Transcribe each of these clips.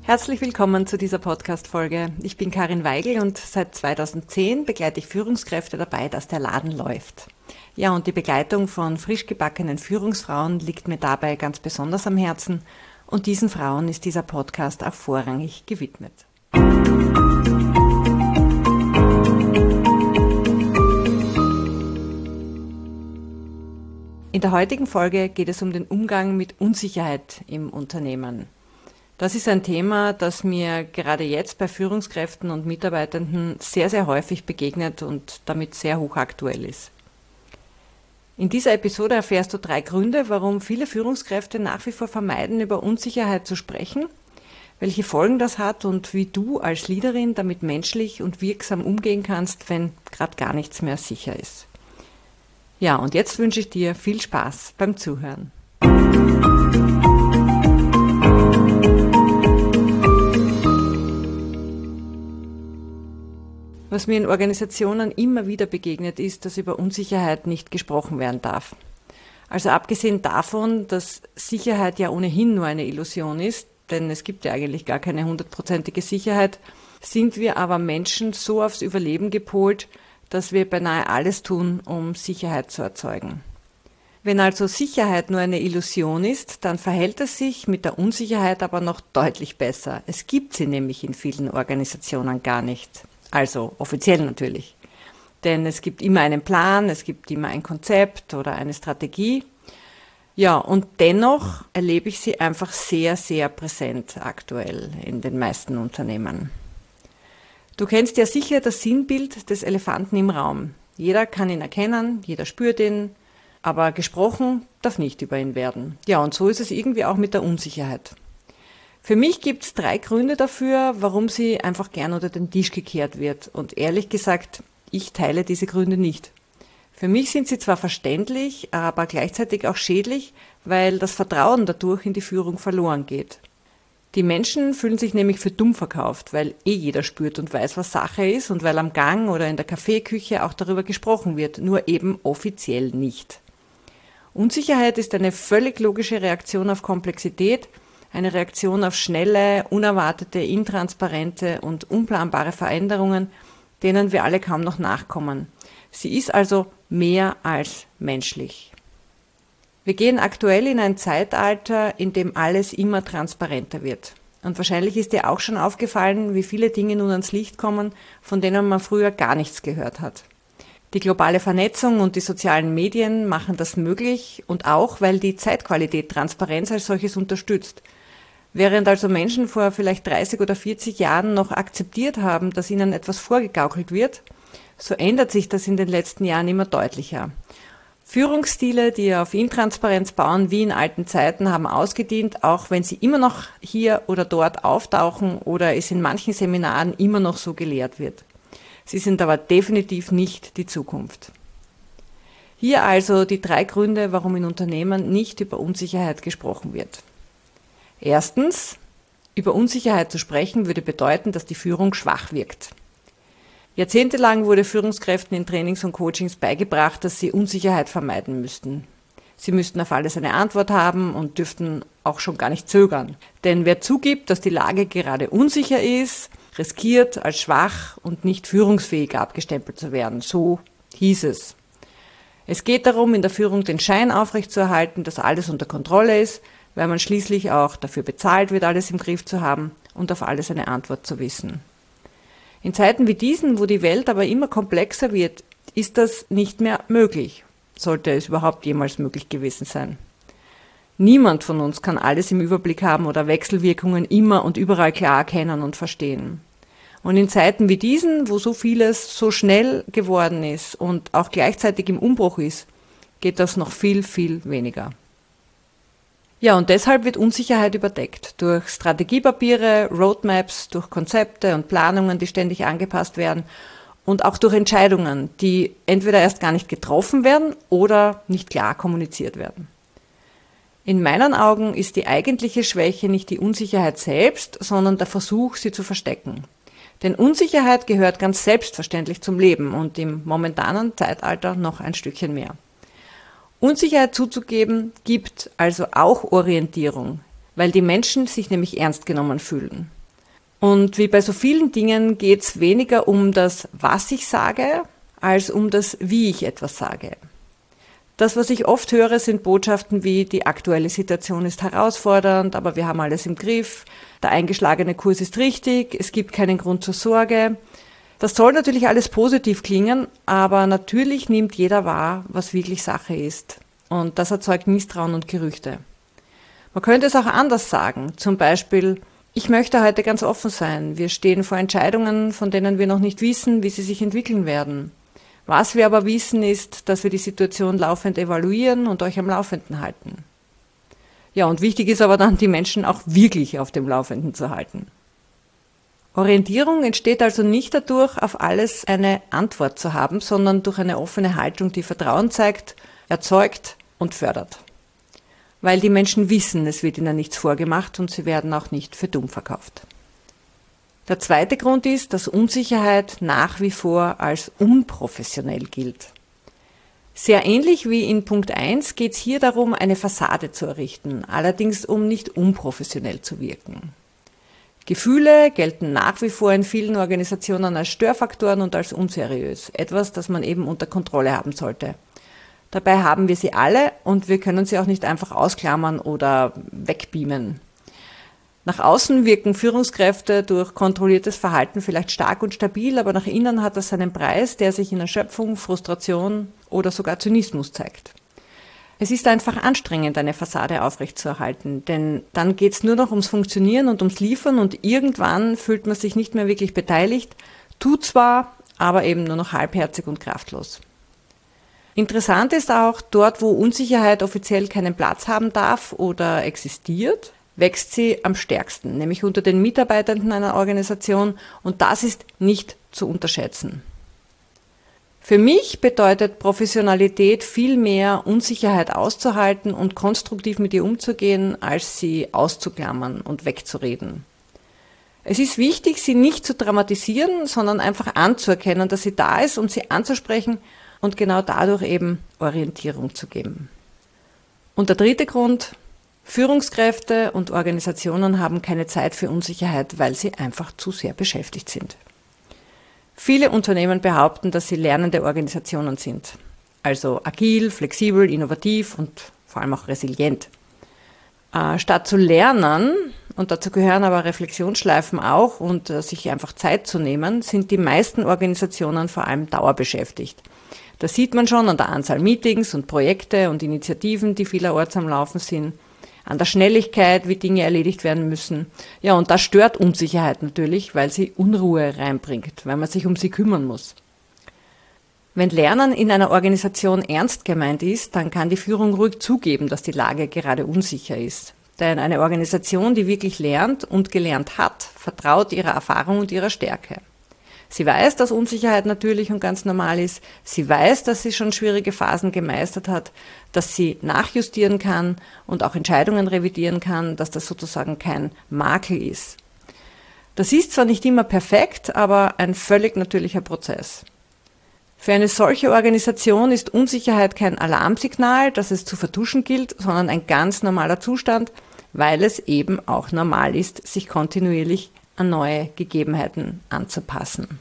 Herzlich willkommen zu dieser Podcast-Folge. Ich bin Karin Weigel und seit 2010 begleite ich Führungskräfte dabei, dass der Laden läuft. Ja, und die Begleitung von frisch gebackenen Führungsfrauen liegt mir dabei ganz besonders am Herzen und diesen Frauen ist dieser Podcast auch vorrangig gewidmet. In der heutigen Folge geht es um den Umgang mit Unsicherheit im Unternehmen. Das ist ein Thema, das mir gerade jetzt bei Führungskräften und Mitarbeitenden sehr, sehr häufig begegnet und damit sehr hochaktuell ist. In dieser Episode erfährst du 3 Gründe, warum viele Führungskräfte nach wie vor vermeiden, über Unsicherheit zu sprechen, welche Folgen das hat und wie du als Leaderin damit menschlich und wirksam umgehen kannst, wenn gerade gar nichts mehr sicher ist. Ja, und jetzt wünsche ich dir viel Spaß beim Zuhören. Was mir in Organisationen immer wieder begegnet ist, dass über Unsicherheit nicht gesprochen werden darf. Also abgesehen davon, dass Sicherheit ja ohnehin nur eine Illusion ist, denn es gibt ja eigentlich gar keine 100%ige Sicherheit, sind wir aber Menschen so aufs Überleben gepolt, dass wir beinahe alles tun, um Sicherheit zu erzeugen. Wenn also Sicherheit nur eine Illusion ist, dann verhält es sich mit der Unsicherheit aber noch deutlich besser. Es gibt sie nämlich in vielen Organisationen gar nicht. Also offiziell natürlich. Denn es gibt immer einen Plan, es gibt immer ein Konzept oder eine Strategie. Ja, und dennoch erlebe ich sie einfach sehr, sehr präsent aktuell in den meisten Unternehmen. Du kennst ja sicher das Sinnbild des Elefanten im Raum. Jeder kann ihn erkennen, jeder spürt ihn, aber gesprochen darf nicht über ihn werden. Ja, und so ist es irgendwie auch mit der Unsicherheit. Für mich gibt es 3 Gründe dafür, warum sie einfach gern unter den Tisch gekehrt wird. Und ehrlich gesagt, ich teile diese Gründe nicht. Für mich sind sie zwar verständlich, aber gleichzeitig auch schädlich, weil das Vertrauen dadurch in die Führung verloren geht. Die Menschen fühlen sich nämlich für dumm verkauft, weil jeder spürt und weiß, was Sache ist und weil am Gang oder in der Kaffeeküche auch darüber gesprochen wird, nur eben offiziell nicht. Unsicherheit ist eine völlig logische Reaktion auf Komplexität, eine Reaktion auf schnelle, unerwartete, intransparente und unplanbare Veränderungen, denen wir alle kaum noch nachkommen. Sie ist also mehr als menschlich. Wir gehen aktuell in ein Zeitalter, in dem alles immer transparenter wird. Und wahrscheinlich ist dir auch schon aufgefallen, wie viele Dinge nun ans Licht kommen, von denen man früher gar nichts gehört hat. Die globale Vernetzung und die sozialen Medien machen das möglich und auch, weil die Zeitqualität Transparenz als solches unterstützt. Während also Menschen vor vielleicht 30 oder 40 Jahren noch akzeptiert haben, dass ihnen etwas vorgegaukelt wird, so ändert sich das in den letzten Jahren immer deutlicher. Führungsstile, die auf Intransparenz bauen, wie in alten Zeiten, haben ausgedient, auch wenn sie immer noch hier oder dort auftauchen oder es in manchen Seminaren immer noch so gelehrt wird. Sie sind aber definitiv nicht die Zukunft. Hier also die 3 Gründe, warum in Unternehmen nicht über Unsicherheit gesprochen wird. Erstens, über Unsicherheit zu sprechen würde bedeuten, dass die Führung schwach wirkt. Jahrzehntelang wurde Führungskräften in Trainings und Coachings beigebracht, dass sie Unsicherheit vermeiden müssten. Sie müssten auf alles eine Antwort haben und dürften auch schon gar nicht zögern. Denn wer zugibt, dass die Lage gerade unsicher ist, riskiert als schwach und nicht führungsfähig abgestempelt zu werden. So hieß es. Es geht darum, in der Führung den Schein aufrechtzuerhalten, dass alles unter Kontrolle ist, weil man schließlich auch dafür bezahlt wird, alles im Griff zu haben und auf alles eine Antwort zu wissen. In Zeiten wie diesen, wo die Welt aber immer komplexer wird, ist das nicht mehr möglich, sollte es überhaupt jemals möglich gewesen sein. Niemand von uns kann alles im Überblick haben oder Wechselwirkungen immer und überall klar erkennen und verstehen. Und in Zeiten wie diesen, wo so vieles so schnell geworden ist und auch gleichzeitig im Umbruch ist, geht das noch viel, viel weniger. Ja, und deshalb wird Unsicherheit überdeckt durch Strategiepapiere, Roadmaps, durch Konzepte und Planungen, die ständig angepasst werden und auch durch Entscheidungen, die entweder erst gar nicht getroffen werden oder nicht klar kommuniziert werden. In meinen Augen ist die eigentliche Schwäche nicht die Unsicherheit selbst, sondern der Versuch, sie zu verstecken. Denn Unsicherheit gehört ganz selbstverständlich zum Leben und im momentanen Zeitalter noch ein Stückchen mehr. Unsicherheit zuzugeben gibt also auch Orientierung. weil die Menschen sich nämlich ernst genommen fühlen. Und wie bei so vielen Dingen geht es weniger um das, was ich sage, als um das, wie ich etwas sage. Das, was ich oft höre, sind Botschaften wie, die aktuelle Situation ist herausfordernd, aber wir haben alles im Griff, der eingeschlagene Kurs ist richtig, es gibt keinen Grund zur Sorge. Das soll natürlich alles positiv klingen, aber natürlich nimmt jeder wahr, was wirklich Sache ist. Und das erzeugt Misstrauen und Gerüchte. Man könnte es auch anders sagen, zum Beispiel, ich möchte heute ganz offen sein, wir stehen vor Entscheidungen, von denen wir noch nicht wissen, wie sie sich entwickeln werden. Was wir aber wissen, ist, dass wir die Situation laufend evaluieren und euch am Laufenden halten. Ja, und wichtig ist aber dann, die Menschen auch wirklich auf dem Laufenden zu halten. Orientierung entsteht also nicht dadurch, auf alles eine Antwort zu haben, sondern durch eine offene Haltung, die Vertrauen zeigt, erzeugt und fördert. Weil die Menschen wissen, es wird ihnen nichts vorgemacht und sie werden auch nicht für dumm verkauft. Der zweite Grund ist, dass Unsicherheit nach wie vor als unprofessionell gilt. Sehr ähnlich wie in Punkt 1 geht es hier darum, eine Fassade zu errichten, allerdings um nicht unprofessionell zu wirken. Gefühle gelten nach wie vor in vielen Organisationen als Störfaktoren und als unseriös, etwas, das man eben unter Kontrolle haben sollte. Dabei haben wir sie alle und wir können sie auch nicht einfach ausklammern oder wegbeamen. Nach außen wirken Führungskräfte durch kontrolliertes Verhalten vielleicht stark und stabil, aber nach innen hat das seinen Preis, der sich in Erschöpfung, Frustration oder sogar Zynismus zeigt. Es ist einfach anstrengend, eine Fassade aufrechtzuerhalten, denn dann geht es nur noch ums Funktionieren und ums Liefern und irgendwann fühlt man sich nicht mehr wirklich beteiligt, tut zwar, aber eben nur noch halbherzig und kraftlos. Interessant ist auch, dort wo Unsicherheit offiziell keinen Platz haben darf oder existiert, wächst sie am stärksten, nämlich unter den Mitarbeitenden einer Organisation, und das ist nicht zu unterschätzen. Für mich bedeutet Professionalität viel mehr, Unsicherheit auszuhalten und konstruktiv mit ihr umzugehen, als sie auszuklammern und wegzureden. Es ist wichtig, sie nicht zu dramatisieren, sondern einfach anzuerkennen, dass sie da ist und sie anzusprechen und genau dadurch eben Orientierung zu geben. Und der dritte Grund: Führungskräfte und Organisationen haben keine Zeit für Unsicherheit, weil sie einfach zu sehr beschäftigt sind. Viele Unternehmen behaupten, dass sie lernende Organisationen sind, also agil, flexibel, innovativ und vor allem auch resilient. Statt zu lernen, und dazu gehören aber Reflexionsschleifen auch und sich einfach Zeit zu nehmen, sind die meisten Organisationen vor allem dauerbeschäftigt. Das sieht man schon an der Anzahl Meetings und Projekte und Initiativen, die vielerorts am Laufen sind, an der Schnelligkeit, wie Dinge erledigt werden müssen. Ja, und das stört Unsicherheit natürlich, weil sie Unruhe reinbringt, weil man sich um sie kümmern muss. Wenn Lernen in einer Organisation ernst gemeint ist, dann kann die Führung ruhig zugeben, dass die Lage gerade unsicher ist. Denn eine Organisation, die wirklich lernt und gelernt hat, vertraut ihrer Erfahrung und ihrer Stärke. Sie weiß, dass Unsicherheit natürlich und ganz normal ist. Sie weiß, dass sie schon schwierige Phasen gemeistert hat, dass sie nachjustieren kann und auch Entscheidungen revidieren kann, dass das sozusagen kein Makel ist. Das ist zwar nicht immer perfekt, aber ein völlig natürlicher Prozess. Für eine solche Organisation ist Unsicherheit kein Alarmsignal, das es zu vertuschen gilt, sondern ein ganz normaler Zustand, weil es eben auch normal ist, sich kontinuierlich an neue Gegebenheiten anzupassen.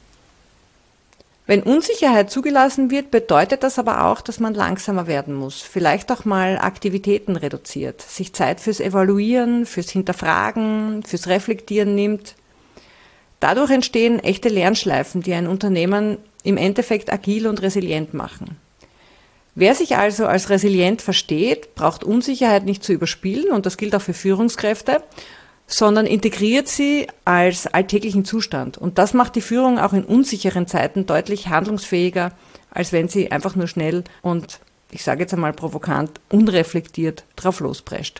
Wenn Unsicherheit zugelassen wird, bedeutet das aber auch, dass man langsamer werden muss, vielleicht auch mal Aktivitäten reduziert, sich Zeit fürs Evaluieren, fürs Hinterfragen, fürs Reflektieren nimmt. Dadurch entstehen echte Lernschleifen, die ein Unternehmen im Endeffekt agil und resilient machen. Wer sich also als resilient versteht, braucht Unsicherheit nicht zu überspielen, und das gilt auch für Führungskräfte, sondern integriert sie als alltäglichen Zustand. Und das macht die Führung auch in unsicheren Zeiten deutlich handlungsfähiger, als wenn sie einfach nur schnell und, ich sage jetzt einmal provokant, unreflektiert drauf losprescht.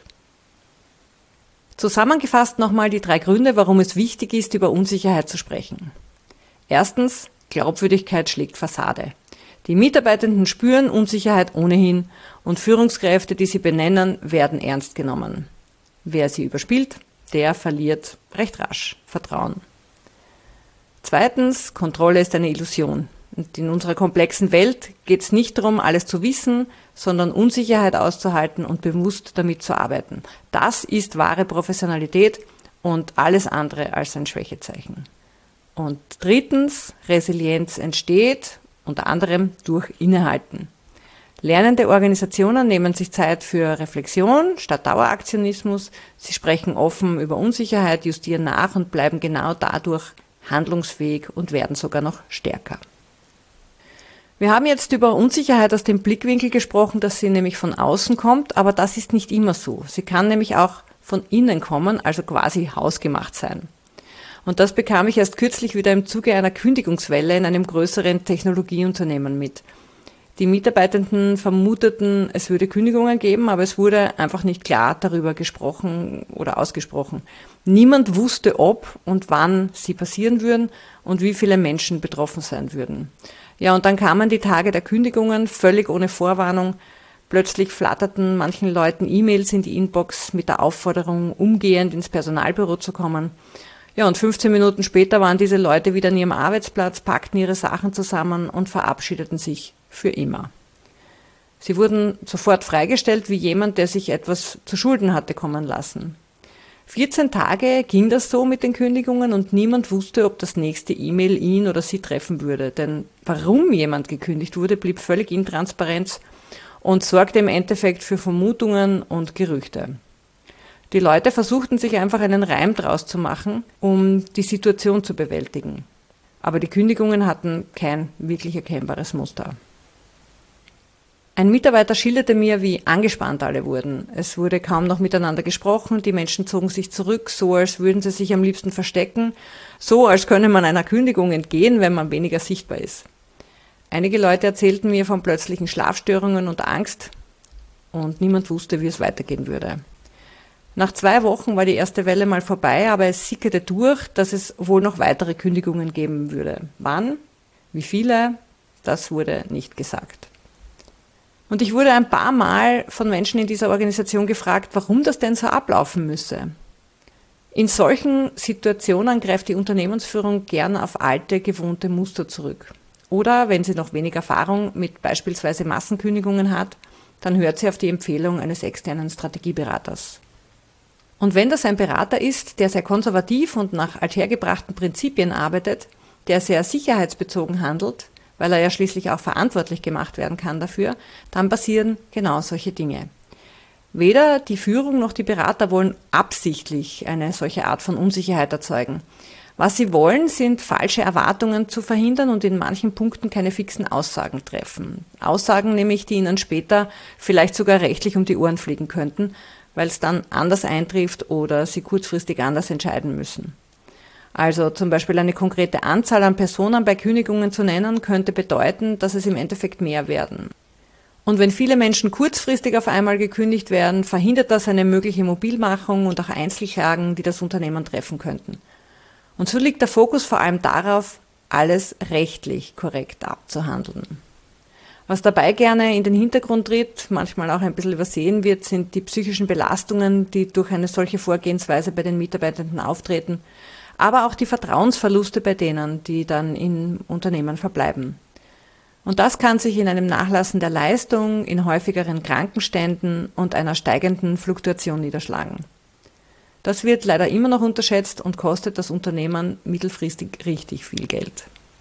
Zusammengefasst nochmal die 3 Gründe, warum es wichtig ist, über Unsicherheit zu sprechen. Erstens, Glaubwürdigkeit schlägt Fassade. Die Mitarbeitenden spüren Unsicherheit ohnehin und Führungskräfte, die sie benennen, werden ernst genommen. Wer sie überspielt, der verliert recht rasch Vertrauen. Zweitens, Kontrolle ist eine Illusion. Und in unserer komplexen Welt geht es nicht darum, alles zu wissen, sondern Unsicherheit auszuhalten und bewusst damit zu arbeiten. Das ist wahre Professionalität und alles andere als ein Schwächezeichen. Und drittens, Resilienz entsteht unter anderem durch Innehalten. Lernende Organisationen nehmen sich Zeit für Reflexion statt Daueraktionismus. Sie sprechen offen über Unsicherheit, justieren nach und bleiben genau dadurch handlungsfähig und werden sogar noch stärker. Wir haben jetzt über Unsicherheit aus dem Blickwinkel gesprochen, dass sie nämlich von außen kommt, aber das ist nicht immer so. Sie kann nämlich auch von innen kommen, also quasi hausgemacht sein. Und das bekam ich erst kürzlich wieder im Zuge einer Kündigungswelle in einem größeren Technologieunternehmen mit. Die Mitarbeitenden vermuteten, es würde Kündigungen geben, aber es wurde einfach nicht klar darüber gesprochen oder ausgesprochen. Niemand wusste, ob und wann sie passieren würden und wie viele Menschen betroffen sein würden. Ja, und dann kamen die Tage der Kündigungen, völlig ohne Vorwarnung. Plötzlich flatterten manchen Leuten E-Mails in die Inbox mit der Aufforderung, umgehend ins Personalbüro zu kommen. Ja, und 15 Minuten später waren diese Leute wieder an ihrem Arbeitsplatz, packten ihre Sachen zusammen und verabschiedeten sich für immer. Sie wurden sofort freigestellt wie jemand, der sich etwas zu Schulden hatte kommen lassen. 14 Tage ging das so mit den Kündigungen und niemand wusste, ob das nächste E-Mail ihn oder sie treffen würde. Denn warum jemand gekündigt wurde, blieb völlig intransparent und sorgte im Endeffekt für Vermutungen und Gerüchte. Die Leute versuchten sich einfach einen Reim draus zu machen, um die Situation zu bewältigen. Aber die Kündigungen hatten kein wirklich erkennbares Muster. Ein Mitarbeiter schilderte mir, wie angespannt alle wurden. Es wurde kaum noch miteinander gesprochen, die Menschen zogen sich zurück, so als würden sie sich am liebsten verstecken, so als könne man einer Kündigung entgehen, wenn man weniger sichtbar ist. Einige Leute erzählten mir von plötzlichen Schlafstörungen und Angst und niemand wusste, wie es weitergehen würde. Nach 2 Wochen war die erste Welle mal vorbei, aber es sickerte durch, dass es wohl noch weitere Kündigungen geben würde. Wann? Wie viele? Das wurde nicht gesagt. Und ich wurde ein paar Mal von Menschen in dieser Organisation gefragt, warum das denn so ablaufen müsse. In solchen Situationen greift die Unternehmensführung gern auf alte, gewohnte Muster zurück. Oder wenn sie noch wenig Erfahrung mit beispielsweise Massenkündigungen hat, dann hört sie auf die Empfehlung eines externen Strategieberaters. Und wenn das ein Berater ist, der sehr konservativ und nach althergebrachten Prinzipien arbeitet, der sehr sicherheitsbezogen handelt, weil er ja schließlich auch verantwortlich gemacht werden kann dafür, dann passieren genau solche Dinge. Weder die Führung noch die Berater wollen absichtlich eine solche Art von Unsicherheit erzeugen. Was sie wollen, sind falsche Erwartungen zu verhindern und in manchen Punkten keine fixen Aussagen treffen. Aussagen nämlich, die ihnen später vielleicht sogar rechtlich um die Ohren fliegen könnten, weil es dann anders eintrifft oder sie kurzfristig anders entscheiden müssen. Also zum Beispiel eine konkrete Anzahl an Personen bei Kündigungen zu nennen, könnte bedeuten, dass es im Endeffekt mehr werden. Und wenn viele Menschen kurzfristig auf einmal gekündigt werden, verhindert das eine mögliche Mobilmachung und auch Einzelklagen, die das Unternehmen treffen könnten. Und so liegt der Fokus vor allem darauf, alles rechtlich korrekt abzuhandeln. Was dabei gerne in den Hintergrund tritt, manchmal auch ein bisschen übersehen wird, sind die psychischen Belastungen, die durch eine solche Vorgehensweise bei den Mitarbeitenden auftreten, aber auch die Vertrauensverluste bei denen, die dann im Unternehmen verbleiben. Und das kann sich in einem Nachlassen der Leistung, in häufigeren Krankenständen und einer steigenden Fluktuation niederschlagen. Das wird leider immer noch unterschätzt und kostet das Unternehmen mittelfristig richtig viel Geld.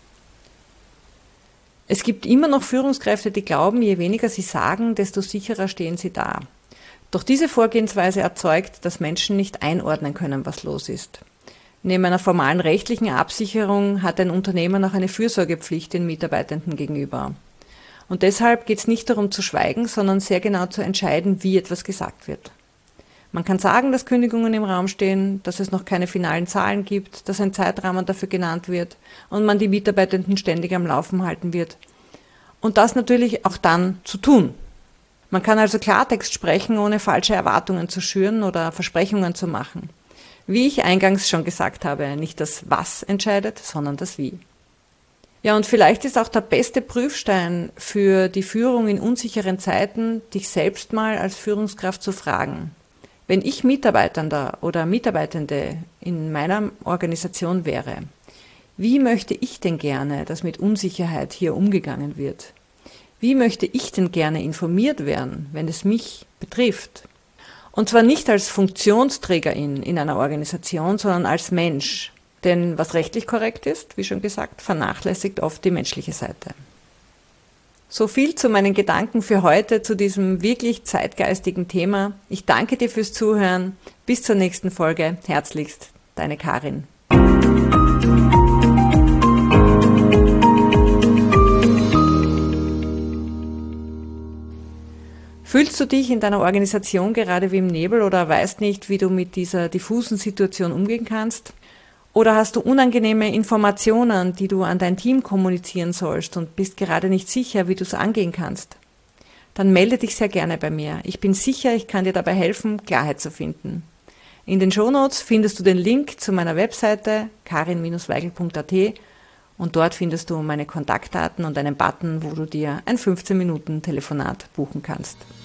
Es gibt immer noch Führungskräfte, die glauben, je weniger sie sagen, desto sicherer stehen sie da. Doch diese Vorgehensweise erzeugt, dass Menschen nicht einordnen können, was los ist. Neben einer formalen rechtlichen Absicherung hat ein Unternehmen auch eine Fürsorgepflicht den Mitarbeitenden gegenüber. Und deshalb geht es nicht darum zu schweigen, sondern sehr genau zu entscheiden, wie etwas gesagt wird. Man kann sagen, dass Kündigungen im Raum stehen, dass es noch keine finalen Zahlen gibt, dass ein Zeitrahmen dafür genannt wird und man die Mitarbeitenden ständig am Laufen halten wird. Und das natürlich auch dann zu tun. Man kann also Klartext sprechen, ohne falsche Erwartungen zu schüren oder Versprechungen zu machen. Wie ich eingangs schon gesagt habe, nicht das Was entscheidet, sondern das Wie. Ja, und vielleicht ist auch der beste Prüfstein für die Führung in unsicheren Zeiten, dich selbst mal als Führungskraft zu fragen. Wenn ich Mitarbeitender oder Mitarbeitende in meiner Organisation wäre, Wie möchte ich denn gerne, dass mit Unsicherheit hier umgegangen wird? Wie möchte ich denn gerne informiert werden, wenn es mich betrifft? Und zwar nicht als Funktionsträgerin in einer Organisation, sondern als Mensch. Denn was rechtlich korrekt ist, wie schon gesagt, vernachlässigt oft die menschliche Seite. So viel zu meinen Gedanken für heute zu diesem wirklich zeitgeistigen Thema. Ich danke dir fürs Zuhören. Bis zur nächsten Folge. Herzlichst, deine Karin. Fühlst du dich in deiner Organisation gerade wie im Nebel oder weißt nicht, wie du mit dieser diffusen Situation umgehen kannst? Oder hast du unangenehme Informationen, die du an dein Team kommunizieren sollst und bist gerade nicht sicher, wie du es angehen kannst? Dann melde dich sehr gerne bei mir. Ich bin sicher, ich kann dir dabei helfen, Klarheit zu finden. In den Shownotes findest du den Link zu meiner Webseite karin-weigel.at und dort findest du meine Kontaktdaten und einen Button, wo du dir ein 15-Minuten-Telefonat buchen kannst.